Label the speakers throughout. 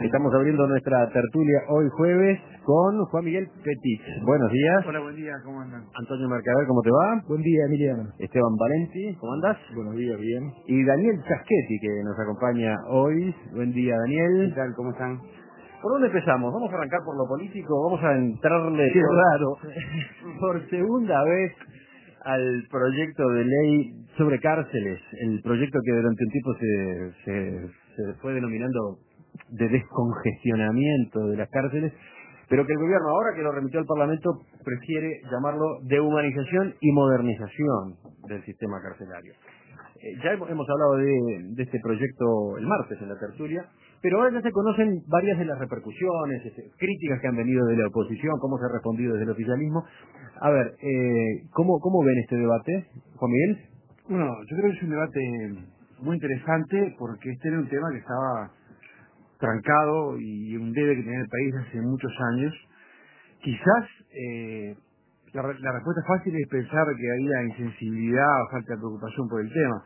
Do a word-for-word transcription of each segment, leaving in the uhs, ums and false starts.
Speaker 1: Estamos abriendo nuestra tertulia hoy jueves con Juan Miguel Petit. Buenos días.
Speaker 2: Hola, buen día, ¿cómo andan?
Speaker 1: Antonio Mercader, ¿cómo te va?
Speaker 3: Buen día, Emiliano.
Speaker 1: Esteban Valenti, ¿cómo andás?
Speaker 3: Buenos días, bien.
Speaker 1: Y Daniel Chasquetti, que nos acompaña hoy. Buen día, Daniel.
Speaker 2: ¿Qué tal? ¿Cómo están?
Speaker 1: ¿Por dónde empezamos? ¿Vamos a arrancar por lo político? ¿Vamos a entrarle, qué raro, por segunda vez al proyecto de ley sobre cárceles? El proyecto que durante un tiempo se, se, se fue denominando de descongestionamiento de las cárceles, pero que el gobierno, ahora que lo remitió al Parlamento, prefiere llamarlo de humanización y modernización del sistema carcelario. Eh, ya hemos, hemos hablado de, de este proyecto el martes en la tertulia, pero ahora ya se conocen varias de las repercusiones, este, críticas que han venido de la oposición, cómo se ha respondido desde el oficialismo. A ver, eh, ¿cómo, ¿cómo ven este debate, Juan Miguel?
Speaker 2: Bueno, yo creo que es un debate muy interesante porque este era un tema que estaba trancado y un debe que tenía el país hace muchos años. Quizás eh, la, la respuesta fácil es pensar que había insensibilidad o falta de preocupación por el tema.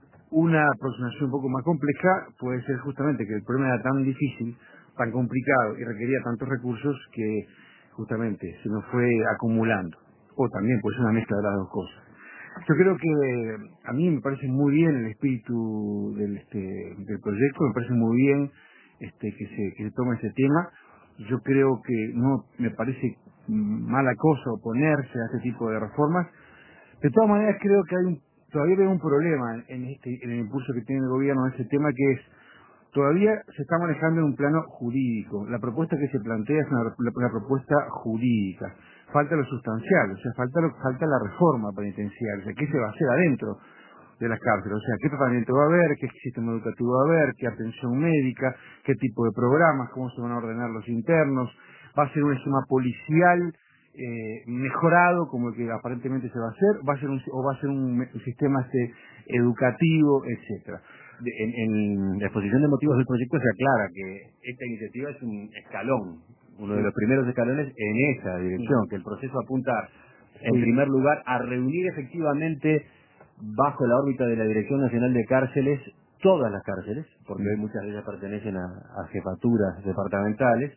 Speaker 2: Una aproximación un poco más compleja puede ser justamente que el problema era tan difícil, tan complicado y requería tantos recursos que justamente se nos fue acumulando. O también puede ser una mezcla de las dos cosas. Yo creo que a mí me parece muy bien el espíritu del, este, del proyecto, me parece muy bien este, que, se, que se tome ese tema. Yo creo que no me parece mala cosa oponerse a este tipo de reformas. De todas maneras creo que hay un, todavía veo un problema en, este, en el impulso que tiene el gobierno en ese tema, que es todavía se está manejando en un plano jurídico. La propuesta que se plantea es una, una propuesta jurídica. Falta lo sustancial, o sea, falta, lo, falta la reforma penitenciaria, o sea, qué se va a hacer adentro de las cárceles, o sea, qué tratamiento va a haber, qué sistema educativo va a haber, qué atención médica, qué tipo de programas, cómo se van a ordenar los internos, va a ser un esquema policial eh, mejorado como el que aparentemente se va a hacer, va a ser un, o va a ser un, un sistema este, educativo, etcétera.
Speaker 1: De, en, en la exposición de motivos del proyecto se aclara que esta iniciativa es un escalón, uno
Speaker 2: Sí.
Speaker 1: de los primeros escalones en esa dirección,
Speaker 2: Sí.
Speaker 1: que el proceso apunta en
Speaker 2: Sí.
Speaker 1: primer lugar a reunir efectivamente bajo la órbita de la Dirección Nacional de Cárceles todas las cárceles, porque
Speaker 2: Sí.
Speaker 1: hoy muchas de ellas pertenecen a, a jefaturas departamentales,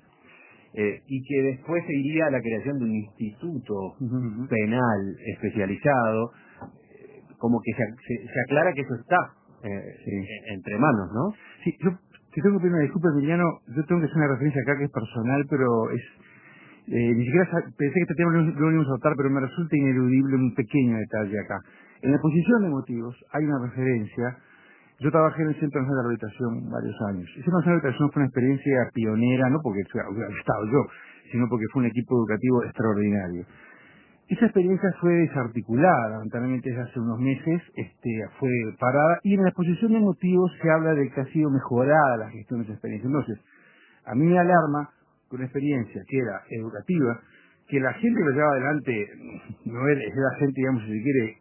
Speaker 1: eh, y que después se iría a la creación de un instituto
Speaker 2: Uh-huh.
Speaker 1: penal especializado, eh, como que se, se, se aclara que eso está eh,
Speaker 2: Sí.
Speaker 1: en- entre manos, ¿no?
Speaker 2: Sí, yo te tengo que pedir una disculpa, Emiliano, yo tengo que hacer una referencia acá que es personal, pero es eh, ni siquiera sa- pensé que este tema no lo íbamos a tratar, pero me resulta ineludible un pequeño detalle acá. En la exposición de motivos hay una referencia. Yo trabajé en el Centro Nacional de Rehabilitación varios años. El Centro Nacional de Rehabilitación fue una experiencia pionera, no porque hubiera estado yo, sino porque fue un equipo educativo extraordinario. Esa experiencia fue desarticulada, lamentablemente desde hace unos meses, este, fue parada, y en la exposición de motivos se habla de que ha sido mejorada la gestión de esa experiencia. Entonces, a mí me alarma que una experiencia que era educativa, que la gente que lo llevaba adelante no era, era gente, digamos, si se quiere,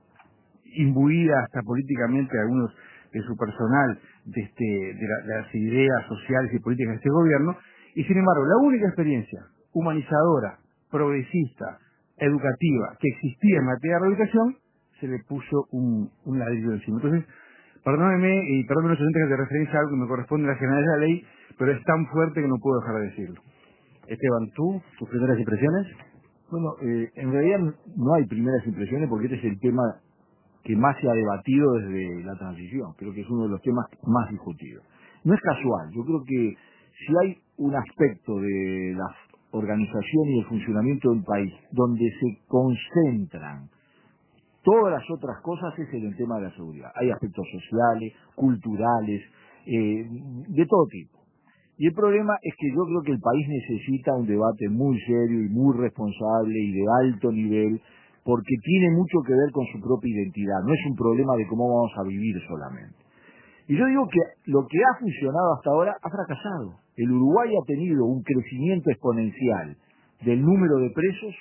Speaker 2: imbuida hasta políticamente algunos de su personal de, este, de, la- de las ideas sociales y políticas de este gobierno, y sin embargo la única experiencia humanizadora, progresista, educativa que existía en materia de rehabilitación, se le puso un, un ladrillo encima. Entonces, perdónenme y perdónenme los oyentes que te referencia a algo que me corresponde a la generalidad de la ley, pero es tan fuerte que no puedo dejar de decirlo.
Speaker 1: Esteban, ¿tú, tus primeras impresiones?
Speaker 3: Bueno, eh, en realidad no hay primeras impresiones porque este es el tema que más se ha debatido desde la transición. Creo que es uno de los temas más discutidos. No es casual. Yo creo que si hay un aspecto de la organización y el funcionamiento del país donde se concentran todas las otras cosas, es en el tema de la seguridad. Hay aspectos sociales, culturales, eh, de todo tipo. Y el problema es que yo creo que el país necesita un debate muy serio y muy responsable y de alto nivel, porque tiene mucho que ver con su propia identidad. No es un problema de cómo vamos a vivir solamente. Y yo digo que lo que ha funcionado hasta ahora ha fracasado. El Uruguay ha tenido un crecimiento exponencial del número de presos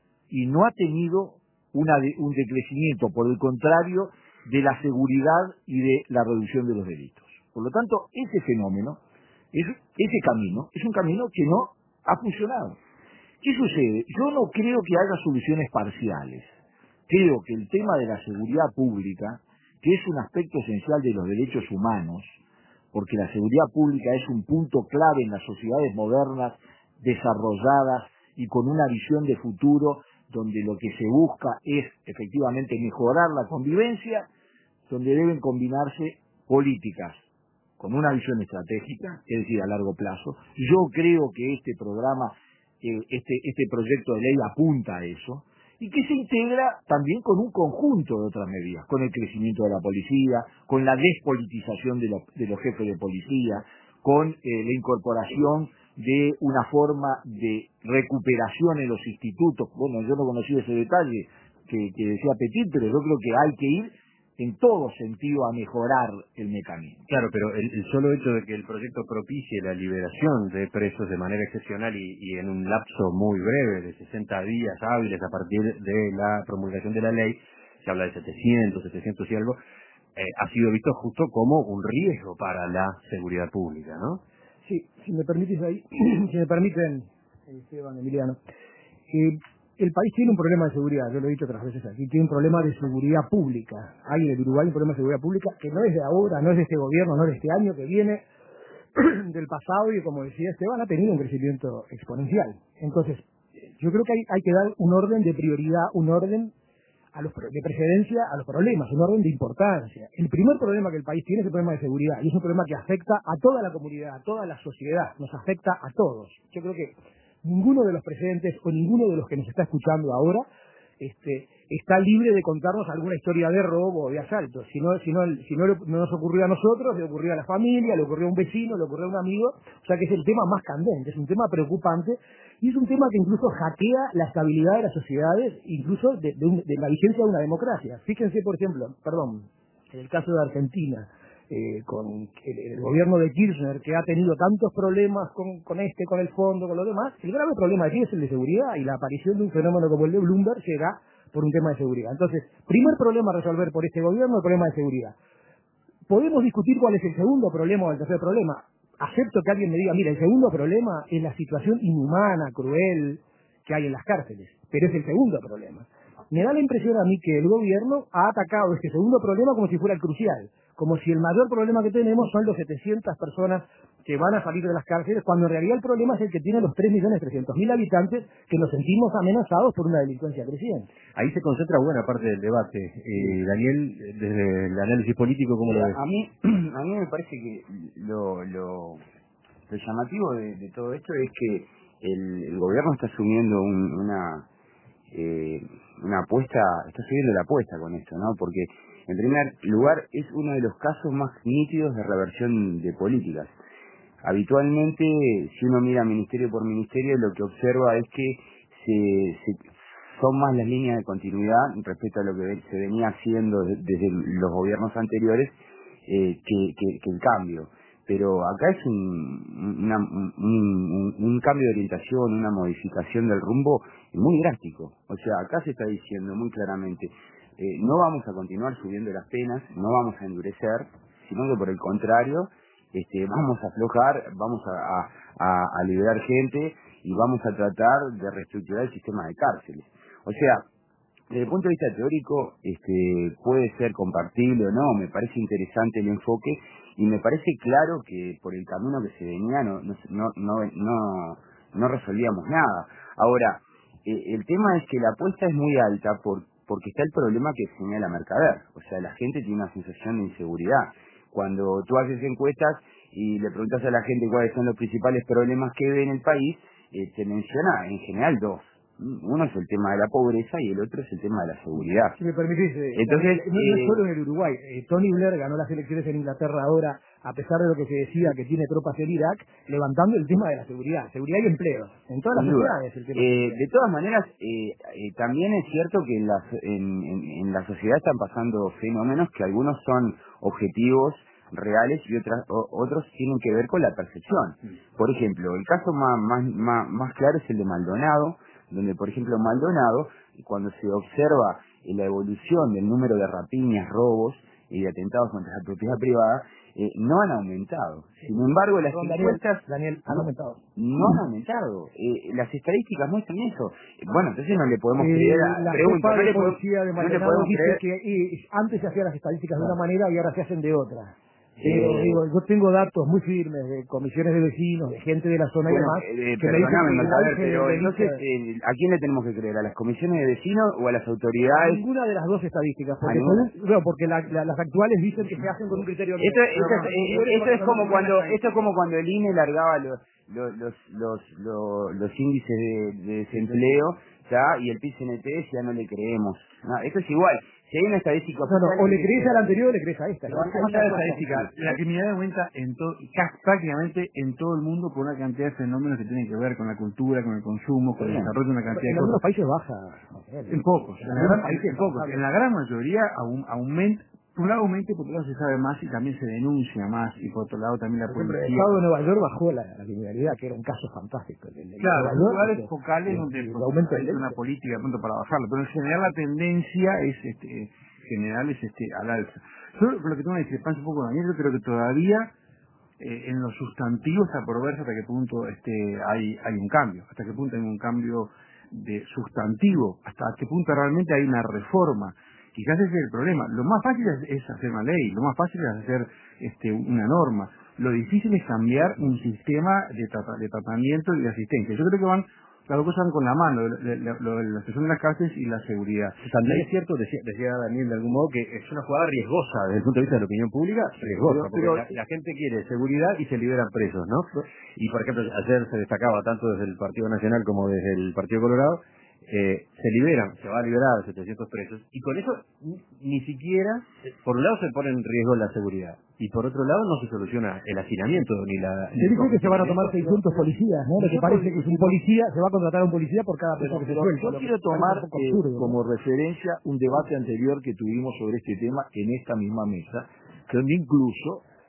Speaker 3: y no ha tenido una de, un decrecimiento, por el contrario, de la seguridad y de la reducción de los delitos. Por lo tanto, ese fenómeno, es, ese camino, es un camino que no ha funcionado. ¿Qué sucede? Yo no creo que haya soluciones parciales. Creo que el tema de la seguridad pública, que es un aspecto esencial de los derechos humanos, porque la seguridad pública es un punto clave en las sociedades modernas, desarrolladas y con una visión de futuro donde lo que se busca es efectivamente mejorar la convivencia, donde deben combinarse políticas con una visión estratégica, es decir, a largo plazo. Yo creo que este programa, eh, este, este proyecto de ley apunta a eso, y que se integra también con un conjunto de otras medidas, con el crecimiento de la policía, con la despolitización de los, de los jefes de policía, con eh, la incorporación de una forma de recuperación en los institutos. Bueno, yo no conocí ese detalle que, que decía Petit, pero yo creo que hay que ir en todo sentido a mejorar el mecanismo.
Speaker 1: Claro, pero el, el solo hecho de que el proyecto propicie la liberación de presos de manera excepcional y, y en un lapso muy breve, de sesenta días hábiles a partir de la promulgación de la ley, se habla de setecientos, setecientos y algo, eh, ha sido visto justo como un riesgo para la seguridad pública, ¿no?
Speaker 4: Sí, si me permitís ahí, si me permiten, Esteban, Emiliano, eh, el país tiene un problema de seguridad, yo lo he dicho otras veces aquí, tiene un problema de seguridad pública. Hay en el Uruguay un problema de seguridad pública que no es de ahora, no es de este gobierno, no es de este año, que viene del pasado y, como decía Esteban, ha tenido un crecimiento exponencial. Entonces, yo creo que hay, hay que dar un orden de prioridad, un orden a los, de precedencia a los problemas, un orden de importancia. El primer problema que el país tiene es el problema de seguridad, y es un problema que afecta a toda la comunidad, a toda la sociedad, nos afecta a todos. Yo creo que ninguno de los presentes o ninguno de los que nos está escuchando ahora este, está libre de contarnos alguna historia de robo o de asalto. Si no, si no, si no, no nos ocurrió a nosotros, le ocurrió a la familia, le ocurrió a un vecino, le ocurrió a un amigo. O sea que es el tema más candente, es un tema preocupante y es un tema que incluso hackea la estabilidad de las sociedades, incluso de, de, un, de la vigencia de una democracia. Fíjense, por ejemplo, perdón, en el caso de Argentina, Eh, con el, el gobierno de Kirchner, que ha tenido tantos problemas con, con este, con el fondo, con lo demás, el grave problema aquí es el de seguridad, y la aparición de un fenómeno como el de Bloomberg se da por un tema de seguridad. Entonces, primer problema a resolver por este gobierno, el problema de seguridad. Podemos discutir cuál es el segundo problema o el tercer problema. Acepto que alguien me diga, mira, el segundo problema es la situación inhumana, cruel que hay en las cárceles, pero es el segundo problema. Me da la impresión a mí que el gobierno ha atacado este segundo problema como si fuera el crucial, como si el mayor problema que tenemos son los setecientas personas que van a salir de las cárceles, cuando en realidad el problema es el que tiene los tres millones trescientos mil habitantes, que nos sentimos amenazados por una delincuencia creciente.
Speaker 1: Ahí se concentra buena parte del debate. Eh, Daniel, desde el análisis político, ¿cómo lo ves?
Speaker 5: A mí, a mí me parece que lo, lo, lo llamativo de, de todo esto es que el, el gobierno está asumiendo un, una... Eh, una apuesta, está subiendo la apuesta con esto, ¿no? Porque, en primer lugar, es uno de los casos más nítidos de reversión de políticas. Habitualmente, si uno mira ministerio por ministerio, lo que observa es que se, se son más las líneas de continuidad respecto a lo que se venía haciendo desde los gobiernos anteriores eh, que, que, que el cambio. Pero acá es un, una, un, un, un cambio de orientación, una modificación del rumbo muy drástico. O sea, acá se está diciendo muy claramente, eh, no vamos a continuar subiendo las penas, no vamos a endurecer, sino que por el contrario, este, vamos a aflojar, vamos a, a, a liberar gente y vamos a tratar de reestructurar el sistema de cárceles. O sea, desde el punto de vista teórico, este, puede ser compartible o no, me parece interesante el enfoque y me parece claro que por el camino que se venía no, no, no, no, no, no resolvíamos nada. Ahora, eh, el tema es que la apuesta es muy alta por, porque está el problema que señala Mercader. O sea, la gente tiene una sensación de inseguridad. Cuando tú haces encuestas y le preguntas a la gente cuáles son los principales problemas que ve en el país, eh, te menciona en general dos. Uno es el tema de la pobreza y el otro es el tema de la seguridad.
Speaker 4: Si me permitís, eh,
Speaker 5: Entonces,
Speaker 4: no, no es
Speaker 5: eh,
Speaker 4: solo en el Uruguay. Eh, Tony Blair ganó las elecciones en Inglaterra ahora, a pesar de lo que se decía que tiene tropas en Irak, levantando el tema de la seguridad. Seguridad y empleo. En todas las sociedades el tema.
Speaker 5: Eh, de todas maneras, eh, eh, también es cierto que en, las, en, en, en la sociedad están pasando fenómenos que algunos son objetivos reales y otras, o, otros tienen que ver con la percepción. Por ejemplo, el caso más, más, más, más claro es el de Maldonado, donde, por ejemplo, Maldonado, cuando se observa la evolución del número de rapiñas, robos y de atentados contra la propiedad privada, eh, no han aumentado. Sin embargo, las
Speaker 4: Perdón,
Speaker 5: encuestas
Speaker 4: Daniel, Daniel, han aumentado.
Speaker 5: no han aumentado. Eh, las estadísticas muestran eso. Eh, bueno, entonces no le podemos
Speaker 4: Eh,
Speaker 5: creer a...
Speaker 4: la
Speaker 5: Pregunto,
Speaker 4: jefa
Speaker 5: no
Speaker 4: de
Speaker 5: le podemos,
Speaker 4: policía de
Speaker 5: no le
Speaker 4: Maldonado
Speaker 5: podemos
Speaker 4: dice
Speaker 5: creer...
Speaker 4: que eh, antes se hacían las estadísticas de una manera y ahora se hacen de otra. Pero
Speaker 5: Eh,
Speaker 4: digo, yo tengo datos muy firmes de comisiones de vecinos, de gente de la zona y
Speaker 5: bueno,
Speaker 4: demás,
Speaker 5: eh,
Speaker 4: que me dicen
Speaker 5: perdóname,
Speaker 4: que el
Speaker 5: Mercader,
Speaker 4: auge
Speaker 5: pero
Speaker 4: del
Speaker 5: entonces,
Speaker 4: delito-
Speaker 5: eh, ¿a quién le tenemos que creer? ¿A las comisiones de vecinos o a las
Speaker 4: a
Speaker 5: autoridades?
Speaker 4: ninguna de las dos estadísticas, porque,
Speaker 5: ¿A ninguna?
Speaker 4: según- no, porque la- la- las actuales dicen que se hacen con un criterio...
Speaker 5: Esto, esto, es, eh, esto es como cuando esto es como cuando el I N E largaba los los los los, los, los índices de, de desempleo, ya, y el P C N T decía no le creemos. No, esto es igual. Si hay una estadística
Speaker 4: No, no,
Speaker 5: oficial,
Speaker 4: o le
Speaker 5: que-
Speaker 4: crees al anterior o le crees a esta.
Speaker 2: Pero
Speaker 4: ¿no?
Speaker 2: más allá de la estadística, la criminalidad aumenta en todo, ca- prácticamente en todo el mundo por una cantidad de fenómenos que tienen que ver con la cultura, con el consumo, con el desarrollo de una cantidad
Speaker 4: En
Speaker 2: de
Speaker 4: algunos
Speaker 2: cosas.
Speaker 4: países baja.
Speaker 2: En pocos, en,
Speaker 4: En
Speaker 2: la
Speaker 4: algunos
Speaker 2: gran,
Speaker 4: países
Speaker 2: en pocos.
Speaker 4: baja.
Speaker 2: En la gran mayoría aum- aumenta, por un lado aumenta y por otro lado se sabe más y también se denuncia más y por otro lado también la
Speaker 4: Por ejemplo, el
Speaker 2: policía.
Speaker 4: estado de Nueva York bajó la, la criminalidad, que era un caso fantástico. El, el- el
Speaker 2: Claro,
Speaker 4: Nueva
Speaker 2: son
Speaker 4: York,
Speaker 2: lugares
Speaker 4: este,
Speaker 2: focales
Speaker 4: el-
Speaker 2: donde
Speaker 4: el
Speaker 2: pues,
Speaker 4: aumento
Speaker 2: hay
Speaker 4: del
Speaker 2: una
Speaker 4: delito.
Speaker 2: política de pronto para bajarlo, pero en general la tendencia es este, general es este al alza. Yo con lo que tengo una discrepancia un poco con Daniel, yo creo que todavía eh, en los sustantivos está por verse hasta qué punto este hay hay un cambio, hasta qué punto hay un cambio de sustantivo, hasta qué punto realmente hay una reforma. Quizás ese es el problema. Lo más fácil es, es hacer una ley, lo más fácil es hacer este una norma. Lo difícil es cambiar un sistema de, trata, de tratamiento y de asistencia. Yo creo que van las dos cosas van con la mano, la, la, la, la situación de las cárceles y la seguridad.
Speaker 1: También es cierto, decía, decía Daniel de algún modo, que es una jugada riesgosa desde el punto de vista de la opinión pública, riesgosa,
Speaker 3: Pero-
Speaker 1: porque
Speaker 3: pero-
Speaker 1: la, la gente quiere seguridad y se liberan presos, ¿no? Y por ejemplo, ayer se destacaba tanto desde el Partido Nacional como desde el Partido Colorado, eh, se liberan, se va a liberar a setecientos presos, y con eso ni, ni siquiera, por un lado se pone en riesgo la seguridad, y por otro lado no se soluciona el hacinamiento ni la...
Speaker 4: Se dice que se van a tomar seiscientos policías, ¿no? Lo que
Speaker 3: Nosotros
Speaker 4: parece que es un
Speaker 3: dijimos-
Speaker 4: policía, se va a contratar a un policía por cada preso
Speaker 3: Bueno,
Speaker 4: que se
Speaker 3: pero
Speaker 4: suelta.
Speaker 3: yo
Speaker 4: lo que
Speaker 3: quiero
Speaker 4: parece
Speaker 3: tomar
Speaker 4: un poco
Speaker 3: eh,
Speaker 4: absurdo, ¿no?
Speaker 3: como referencia un debate anterior que tuvimos sobre este tema en esta misma mesa, donde incluso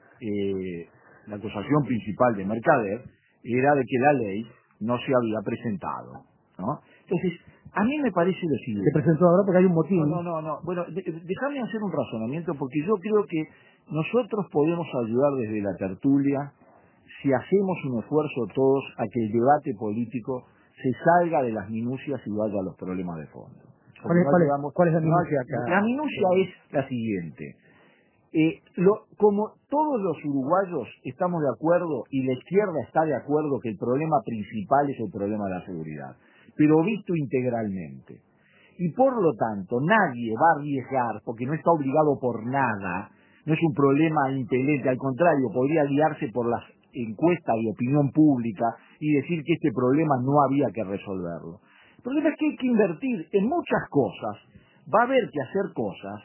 Speaker 3: eh, la acusación principal de Mercader era de que la ley no se había presentado, ¿no? Entonces, a mí me parece lo
Speaker 4: Se
Speaker 3: siguiente.
Speaker 4: presentó ahora porque hay un motín.
Speaker 3: No, no, no, no. Bueno, de- déjame hacer un razonamiento porque yo creo que nosotros podemos ayudar desde la tertulia si hacemos un esfuerzo todos a que el debate político se salga de las minucias y vaya a los problemas de fondo. Porque
Speaker 4: ¿Cuál es,
Speaker 3: no
Speaker 4: cuál es-
Speaker 3: llegamos-
Speaker 4: cuál es la
Speaker 3: no-
Speaker 4: minucia acá?
Speaker 3: La minucia es la siguiente. Eh, lo- como todos los uruguayos estamos de acuerdo y la izquierda está de acuerdo que el problema principal es el problema de la seguridad, pero visto integralmente. Y por lo tanto, nadie va a arriesgar, porque no está obligado por nada, no es un problema impelente, al contrario, podría guiarse por las encuestas de opinión pública y decir que este problema no había que resolverlo. El problema es que hay que invertir en muchas cosas, va a haber que hacer cosas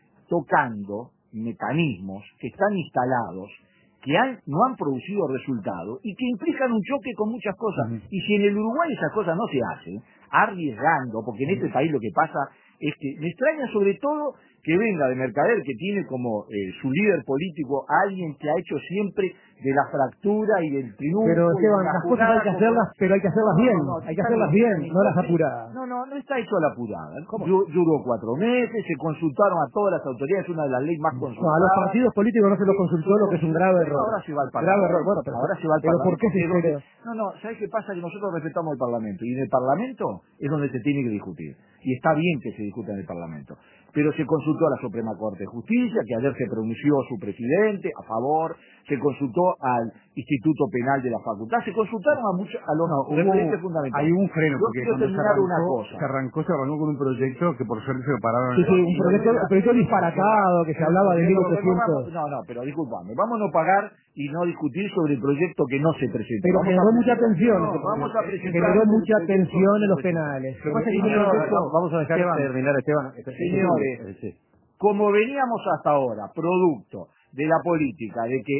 Speaker 3: tocando mecanismos que están instalados, que han, no han producido resultados y que implican un choque con muchas cosas. Uh-huh. Y si en el Uruguay esas cosas no se hacen, arriesgando, porque en este país lo que pasa es que me extraña sobre todo que venga de Mercader, que tiene como eh, su líder político a alguien que ha hecho siempre de la fractura y del triunfo.
Speaker 4: Pero Esteban,
Speaker 3: la
Speaker 4: las cosas hay que hacerlas, pero hay que hacerlas bien,
Speaker 3: no, no,
Speaker 4: hay que hacerlas bien, no las apuradas.
Speaker 3: No, no, no está hecho a la apurada. Dur- Duró cuatro meses, se consultaron a todas las autoridades, una de las leyes más consultadas.
Speaker 4: No, a los partidos políticos no se los consultó, lo que es un grave error.
Speaker 3: Ahora se va al
Speaker 4: Grave
Speaker 3: Parlamento.
Speaker 4: error, bueno, pero,
Speaker 3: ahora se va al
Speaker 4: pero
Speaker 3: Parlamento.
Speaker 4: ¿por qué se
Speaker 3: Es donde-
Speaker 4: espera?
Speaker 3: No, no, ¿sabes qué pasa? Que nosotros respetamos el Parlamento y en el Parlamento es donde se tiene que discutir. Y está bien que se discuta en el Parlamento. Pero se consultó a la Suprema Corte de Justicia, que ayer se pronunció su presidente a favor, se consultó al Instituto Penal de la Facultad, se consultaron a muchos, a los
Speaker 2: No,
Speaker 3: referentes
Speaker 2: hubo,
Speaker 3: fundamentales.
Speaker 2: hay un freno,
Speaker 3: Yo
Speaker 2: porque
Speaker 3: quiero
Speaker 2: cuando se
Speaker 3: terminar
Speaker 2: arrancó,
Speaker 3: una cosa.
Speaker 2: se arrancó, se arrancó con un proyecto que por suerte se lo pararon.
Speaker 4: Sí, sí, un proyecto, un proyecto disparatado, que se hablaba de mil
Speaker 3: No, no,
Speaker 4: ochocientos.
Speaker 3: no, no, pero disculpame, vamos a no pagar y no discutir sobre el proyecto que no se presentó.
Speaker 4: Pero
Speaker 3: Vamos
Speaker 4: generó
Speaker 3: a-
Speaker 4: mucha tensión.
Speaker 3: No,
Speaker 4: ese
Speaker 3: vamos
Speaker 4: proyecto.
Speaker 3: a presentar
Speaker 4: Generó
Speaker 3: el
Speaker 4: mucha
Speaker 3: proyecto
Speaker 4: tensión en los
Speaker 3: que-
Speaker 4: penales.
Speaker 3: Lo que pasa es que
Speaker 1: No, no,
Speaker 3: nosotros-
Speaker 1: no, vamos a dejar
Speaker 3: Esteban,
Speaker 1: terminar, Esteban.
Speaker 3: Señores,
Speaker 1: Eh, sí.
Speaker 3: como veníamos hasta ahora, producto de la política, de que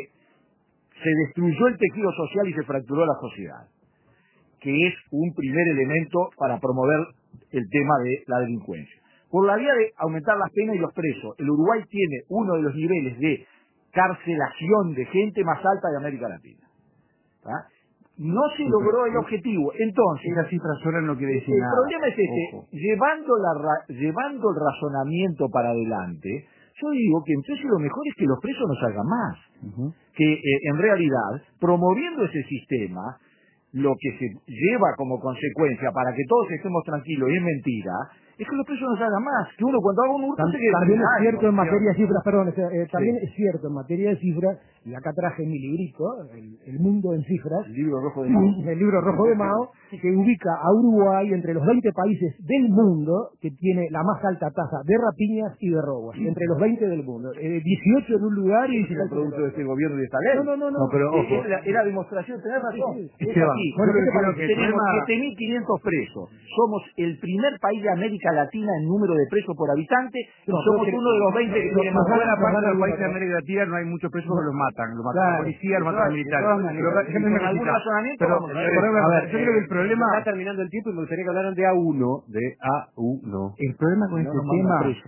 Speaker 3: se destruyó el tejido social y se fracturó la sociedad, que es un primer elemento para promover el tema de la delincuencia. Por la vía de aumentar las penas y los presos, el Uruguay tiene uno de los niveles de carcelación de gente más alta de América Latina. ¿Tá? No se logró el objetivo. Entonces,
Speaker 2: Esa cifra sola no quiere decir
Speaker 3: el
Speaker 2: nada.
Speaker 3: problema es este,
Speaker 2: Ojo.
Speaker 3: llevando, la, ra- llevando el razonamiento para adelante, yo digo que entonces lo mejor es que los presos no salgan más.
Speaker 2: Uh-huh.
Speaker 3: Que eh, en realidad, promoviendo ese sistema, lo que se lleva como consecuencia para que todos estemos tranquilos y es mentira, es que los presos no salgan más, que uno cuando haga un hurto
Speaker 4: Tam-
Speaker 3: se quede
Speaker 4: También es
Speaker 3: criminal,
Speaker 4: cierto en
Speaker 3: por
Speaker 4: materia de
Speaker 3: Dios.
Speaker 4: cifras, perdón, eh, eh, también
Speaker 3: Sí.
Speaker 4: es cierto en materia de cifras, y acá traje mi librito, el, el mundo en cifras,
Speaker 3: El libro rojo de Mao.
Speaker 4: el libro rojo de Mao, que ubica a Uruguay entre los veinte países del mundo que tiene la más alta tasa de rapiñas y de robos, entre los veinte del mundo. Eh, dieciocho en un lugar y
Speaker 3: Es el producto de este gobierno y de esta ley.
Speaker 4: No, no, no, no.
Speaker 3: No, pero
Speaker 4: Sí,
Speaker 3: ojo,
Speaker 4: sí,
Speaker 3: es la,
Speaker 4: sí.
Speaker 3: es la demostración, tenés razón.
Speaker 4: Sí, sí.
Speaker 3: Es
Speaker 2: Esteban,
Speaker 3: así.
Speaker 2: bueno,
Speaker 3: Yo
Speaker 2: yo
Speaker 3: creo
Speaker 2: creo
Speaker 3: que
Speaker 2: que el
Speaker 3: tenemos
Speaker 2: problema-
Speaker 3: siete mil quinientos presos. Somos el primer país de América Latina en número de presos por habitante y
Speaker 4: No,
Speaker 3: somos
Speaker 4: pero que-
Speaker 3: uno de los veinte que
Speaker 4: no,
Speaker 3: tiene
Speaker 4: no,
Speaker 3: más
Speaker 4: no,
Speaker 2: buena
Speaker 4: no,
Speaker 2: parte
Speaker 4: no,
Speaker 2: de los
Speaker 4: no,
Speaker 2: países de
Speaker 4: no.
Speaker 2: América Latina no hay muchos presos porque los matan, los matan
Speaker 3: Claro.
Speaker 2: la policía, los
Speaker 3: De
Speaker 2: matan los
Speaker 3: todas- de
Speaker 2: militares.
Speaker 3: todas maneras,
Speaker 2: Pero déjenme
Speaker 3: con
Speaker 2: una
Speaker 3: algún
Speaker 2: cosita.
Speaker 3: razonamiento
Speaker 2: Pero,
Speaker 3: vamos a ver.
Speaker 2: por ejemplo,
Speaker 1: A ver,
Speaker 2: yo creo que el
Speaker 1: eh,
Speaker 2: problema,
Speaker 1: está terminando el tiempo y me gustaría que hablaran de A uno, de A uno.
Speaker 2: el problema con
Speaker 3: No
Speaker 2: este
Speaker 3: nos mandan
Speaker 2: tema,
Speaker 3: presos.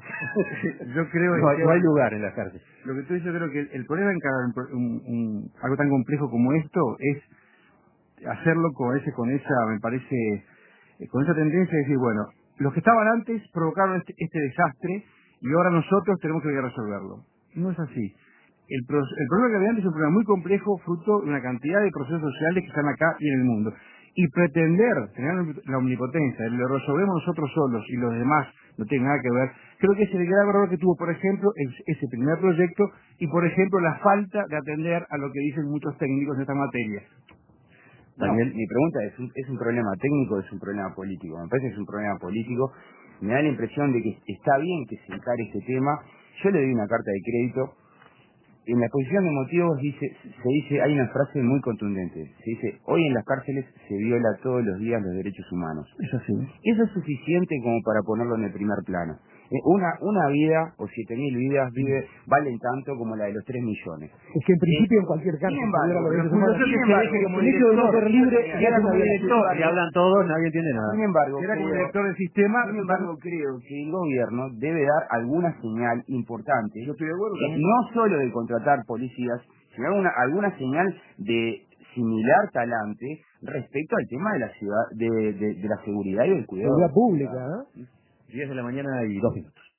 Speaker 2: yo creo
Speaker 1: No, hay- no hay
Speaker 2: Esteban,
Speaker 1: lugar en la cárcel.
Speaker 2: lo que tú dices, yo creo que el, el problema en cada, un- un- algo tan complejo como esto es hacerlo con ese, con esa, me parece, eh, con esa tendencia de decir, bueno, los que estaban antes provocaron este, este desastre y ahora nosotros tenemos que resolverlo. No es así. El, pro- el problema que había antes es un problema muy complejo, fruto de una cantidad de procesos sociales que están acá y en el mundo. Y pretender tener la omnipotencia, lo resolvemos nosotros solos y los demás no tienen nada que ver, creo que es el grave error que tuvo, por ejemplo, es- ese primer proyecto y, por ejemplo, la falta de atender a lo que dicen muchos técnicos en esta materia.
Speaker 5: No,
Speaker 1: Daniel.
Speaker 5: mi pregunta es, un- ¿es un problema técnico o es un problema político? Me parece que es un problema político. Me da la impresión de que está bien que se encare este tema. Yo le doy una carta de crédito. En la exposición de motivos dice, se dice, hay una frase muy contundente. Se dice, hoy en las cárceles se viola todos los días los derechos humanos.
Speaker 2: Es así.
Speaker 5: Eso es suficiente como para ponerlo en el primer plano. Eh, Una, una vida o siete mil vidas vive, valen tanto como la de los tres millones.
Speaker 4: Es que en principio en cualquier cárcel
Speaker 5: Sin embargo,
Speaker 4: se violan los
Speaker 5: pero
Speaker 4: derechos
Speaker 5: curioso
Speaker 4: humanos.
Speaker 5: que
Speaker 4: Sin
Speaker 5: se
Speaker 4: embargo,
Speaker 5: deje como
Speaker 4: el hecho de no
Speaker 5: director,
Speaker 4: ser libre
Speaker 5: si
Speaker 4: ya
Speaker 5: era
Speaker 4: es
Speaker 5: como
Speaker 4: una violación.
Speaker 5: director,
Speaker 1: Y hablan todos, nadie entiende nada.
Speaker 5: Sin embargo,
Speaker 2: Era como
Speaker 5: creo,
Speaker 2: director del sistema,
Speaker 5: sin embargo, creo que el gobierno debe dar alguna señal importante,
Speaker 3: Yo estoy de acuerdo
Speaker 5: eh,
Speaker 3: también.
Speaker 5: no solo de contratar policías, sino alguna, alguna señal de similar talante respecto al tema de la ciudad, de, de, de la seguridad y del cuidado.
Speaker 4: Seguridad pública, ¿no?
Speaker 1: diez de la mañana y dos minutos.